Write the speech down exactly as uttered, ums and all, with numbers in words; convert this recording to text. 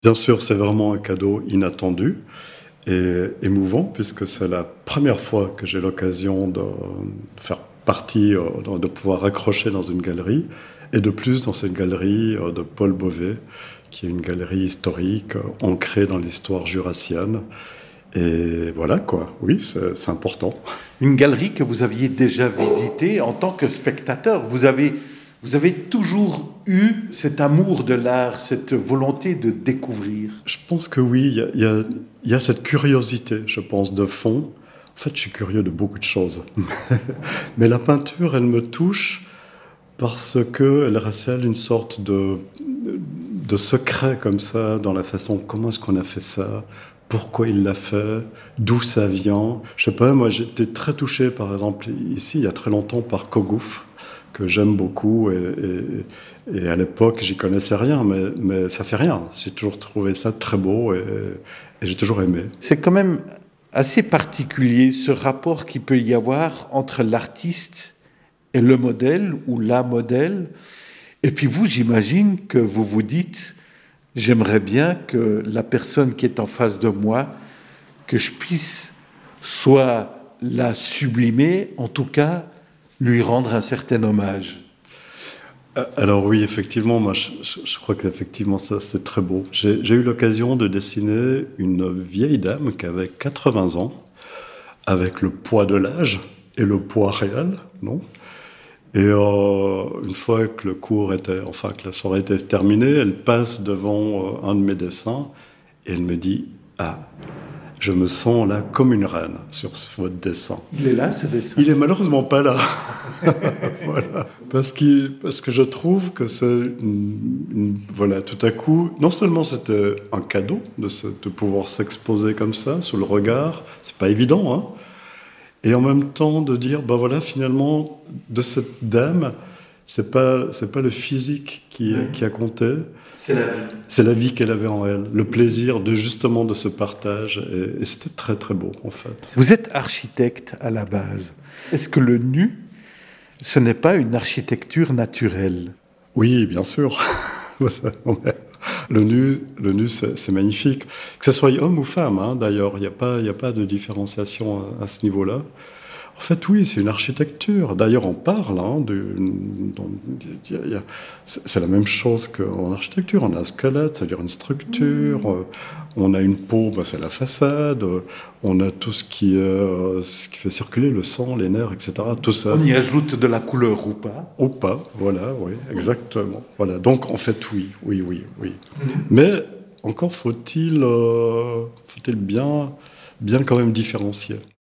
Bien sûr, c'est vraiment un cadeau inattendu et émouvant puisque c'est la première fois que j'ai l'occasion de faire partie, heu, de de pouvoir accrocher dans une galerie et de plus dans cette galerie, heu, de Paul Beauvais, qui est une galerie historique, heu, ancrée dans l'histoire jurassienne et voilà quoi, oui, c'est c'est important. Une galerie que vous aviez déjà visitée en tant que spectateur. Vous avez, vous avez toujours eu cet amour de l'art, cette volonté de découvrir. Je pense que oui, il y a il y a il y a cette curiosité, je pense, de fond. En fait, je suis curieux de beaucoup de choses. Mais la peinture, elle me touche parce qu'elle recèle une sorte de de secret comme ça dans la façon comment est-ce qu'on a fait ça, pourquoi il l'a fait, d'où ça vient. Je sais pas, moi j'étais très touché par exemple ici il y a très longtemps par Kogouf, que j'aime beaucoup et, et- et à l'époque j'y connaissais rien, mais, mais ça fait rien. J'ai toujours trouvé ça très beau et, et j'ai toujours aimé. C'est quand même assez particulier ce rapport qu'il peut y avoir entre l'artiste et le modèle ou la modèle. Et puis vous, j'imagine que vous vous dites, j'aimerais bien que la personne qui est en face de moi, que je puisse soit la sublimer, en tout cas lui rendre un certain hommage. Euh, Alors oui, effectivement, moi je, je- je crois qu'effectivement ça c'est très beau. J'ai j'ai eu l'occasion de dessiner une vieille dame qui avait quatre-vingts ans, avec le poids de l'âge et le poids réel, non? Et euh, une fois que le cours était, enfin que la soirée était terminée, elle passe devant euh, un de mes dessins et elle me dit: «Ah, je me sens là comme une reine sur ce- votre dessin.» Il est là, ce dessin. Il est malheureusement pas là. Voilà. Parce, qu'il- parce que je trouve que c'est une- une- voilà, tout à coup, non seulement c'était un cadeau de, se- de pouvoir s'exposer comme ça, sous le regard, c'est pas évident, hein, et en même temps de dire, ben voilà, finalement, de cette dame, c'est pas, c'est pas le physique qui, Oui. qui a compté, C'est la vie. c'est la vie qu'elle avait en elle, le plaisir de justement de ce partage, et, et c'était très très beau en fait. Vous êtes architecte à la base. Est-ce que le nu, ce n'est pas une architecture naturelle? Oui, bien sûr. Le nu, le nu c'est c'est magnifique. Que ce soit homme ou femme, hein, d'ailleurs, il n'y a pas, il y a pas de différenciation à, à ce niveau-là. En fait, oui, c'est une architecture. D'ailleurs, on parle, hein, de, dans- il y a- il y a- c'est c'est la même chose qu'en architecture. On a un squelette, c'est-à-dire une structure. euh, On a une peau, bah, c'est la façade. euh, On a tout ce qui, est, euh, ce qui fait circuler le sang, les nerfs, et cetera. Tout ça, On y c'est ajoute de la couleur ou pas? au pas. Voilà, oui, exactement. Voilà. Donc, en fait, oui, oui, oui, oui. Mais encore faut-il, euh, faut-il bien, bien quand même différencier.